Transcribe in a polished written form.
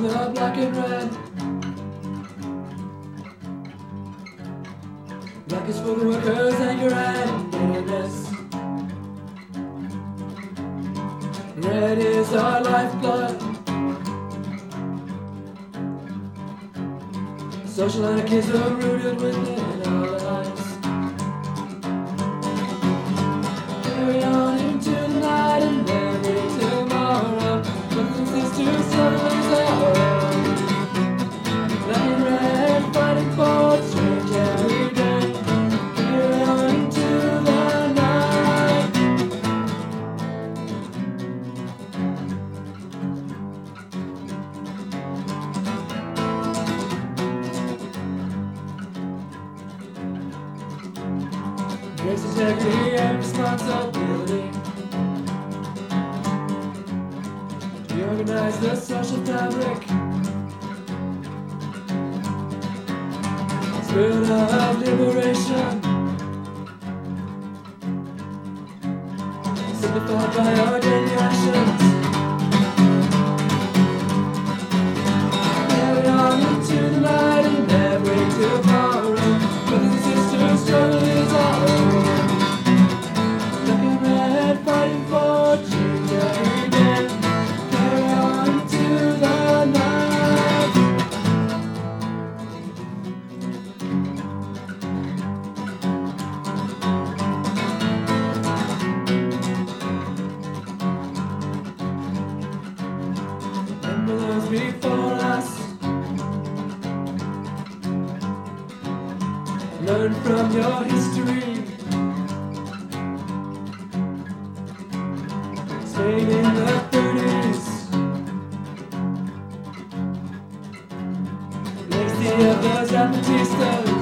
from the black and red. Black is for the workers and your endless. Red is our lifeblood. Social anarchism rooted within our lives. Carry on into the night and every tomorrow. Brothers and sisters, always our own. Black and red, fighting for change every day. Carry on into the night. Grace, integrity, and responsibility. We organize the social fabric. Spirit of liberation, signified by our daily actions. Carry on into the night and every tomorrow. Brothers and sisters, struggle is our own. Black and red, fighting for change every day. Carry on into the night. Remember those before us. Learn from your history. Spain in the 30s. Legacy of the Zapatistas.